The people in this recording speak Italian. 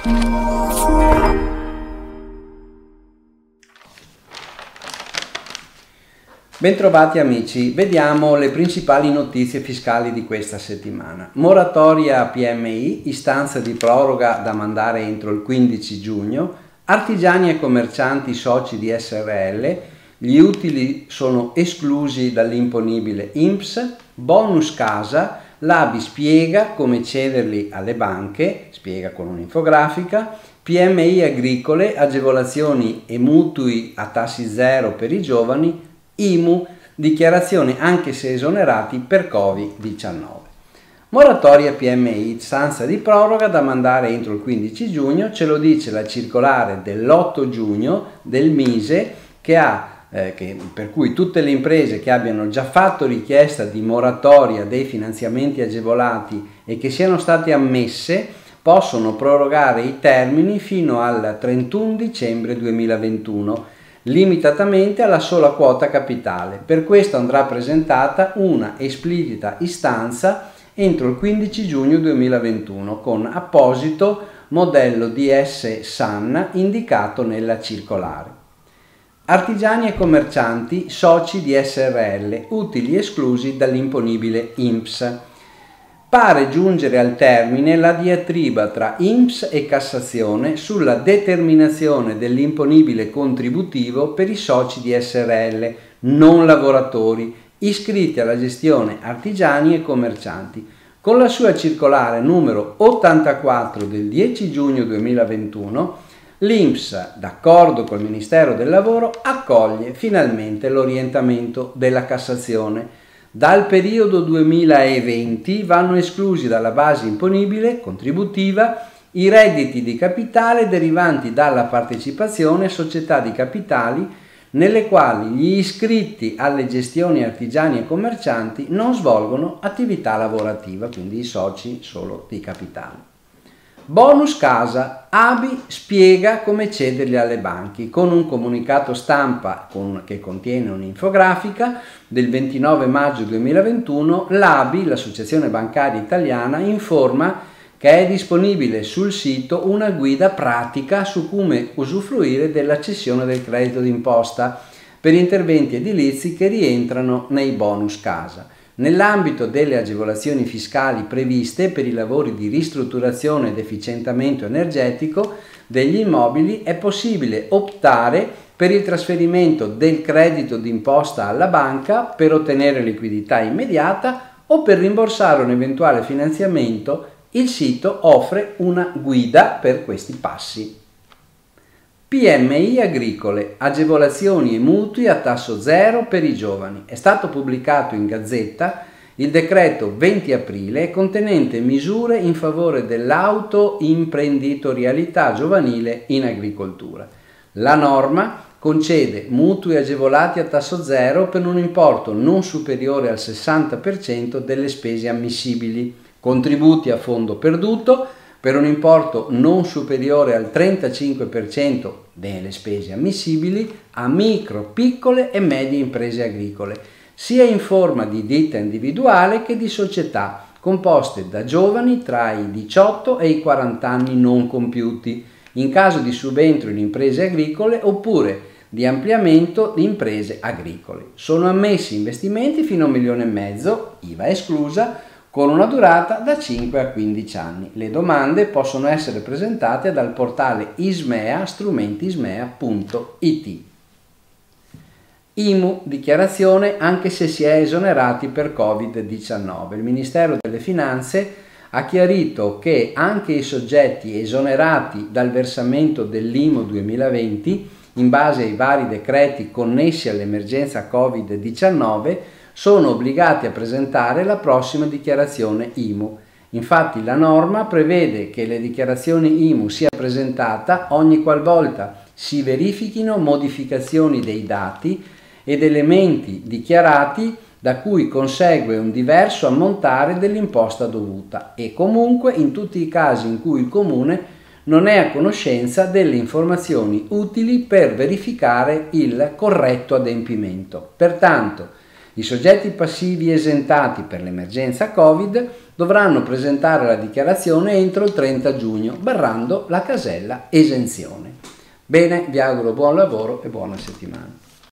Bentrovati amici, vediamo le principali notizie fiscali di questa settimana. Moratoria PMI, istanza di proroga da mandare entro il 15 giugno, artigiani e commercianti soci di SRL, gli utili sono esclusi dall'imponibile INPS, bonus casa, l'ABI spiega come cederli alle banche, spiega con un'infografica, PMI agricole, agevolazioni e mutui a tassi zero per i giovani, IMU, dichiarazione anche se esonerati per Covid-19. Moratoria PMI, istanza di proroga da mandare entro il 15 giugno, ce lo dice la circolare dell'8 giugno del MISE per cui tutte le imprese che abbiano già fatto richiesta di moratoria dei finanziamenti agevolati e che siano state ammesse possono prorogare i termini fino al 31 dicembre 2021, limitatamente alla sola quota capitale. Per questo andrà presentata una esplicita istanza entro il 15 giugno 2021 con apposito modello DS SAN indicato nella circolare. Artigiani e commercianti soci di SRL, utili esclusi dall'imponibile INPS. Pare giungere al termine la diatriba tra INPS e Cassazione sulla determinazione dell'imponibile contributivo per i soci di SRL, non lavoratori, iscritti alla gestione artigiani e commercianti. Con la sua circolare numero 84 del 10 giugno 2021, l'INPS, d'accordo col Ministero del Lavoro, accoglie finalmente l'orientamento della Cassazione. Dal periodo 2020 vanno esclusi dalla base imponibile contributiva i redditi di capitale derivanti dalla partecipazione a società di capitali nelle quali gli iscritti alle gestioni artigiani e commercianti non svolgono attività lavorativa, quindi i soci solo di capitale. Bonus casa, ABI spiega come cederli alle banche. Con un comunicato stampa che contiene un'infografica del 29 maggio 2021, l'ABI, l'Associazione Bancaria Italiana, informa che è disponibile sul sito una guida pratica su come usufruire della cessione del credito d'imposta per interventi edilizi che rientrano nei bonus casa. Nell'ambito delle agevolazioni fiscali previste per i lavori di ristrutturazione ed efficientamento energetico degli immobili è possibile optare per il trasferimento del credito d'imposta alla banca per ottenere liquidità immediata o per rimborsare un eventuale finanziamento. Il sito offre una guida per questi passi. PMI agricole, agevolazioni e mutui a tasso zero per i giovani. È stato pubblicato in Gazzetta il decreto 20 aprile contenente misure in favore dell'autoimprenditorialità giovanile in agricoltura. La norma concede mutui agevolati a tasso zero per un importo non superiore al 60% delle spese ammissibili, contributi a fondo perduto per un importo non superiore al 35% delle spese ammissibili a micro, piccole e medie imprese agricole, sia in forma di ditta individuale che di società composte da giovani tra i 18 e i 40 anni non compiuti, in caso di subentro in imprese agricole oppure di ampliamento di imprese agricole. Sono ammessi investimenti fino a 1,5 milioni, IVA esclusa, con una durata da 5 a 15 anni. Le domande possono essere presentate dal portale Ismea, strumentismea.it. IMU, dichiarazione anche se si è esonerati per Covid-19. Il Ministero delle Finanze ha chiarito che anche i soggetti esonerati dal versamento dell'IMU 2020, in base ai vari decreti connessi all'emergenza Covid-19, sono obbligati a presentare la prossima dichiarazione IMU. Infatti la norma prevede che le dichiarazioni IMU sia presentata ogni qualvolta si verifichino modificazioni dei dati ed elementi dichiarati da cui consegue un diverso ammontare dell'imposta dovuta e comunque in tutti i casi in cui il Comune non è a conoscenza delle informazioni utili per verificare il corretto adempimento. Pertanto, I soggetti passivi esentati per l'emergenza Covid dovranno presentare la dichiarazione entro il 30 giugno, barrando la casella esenzione. Bene, vi auguro buon lavoro e buona settimana.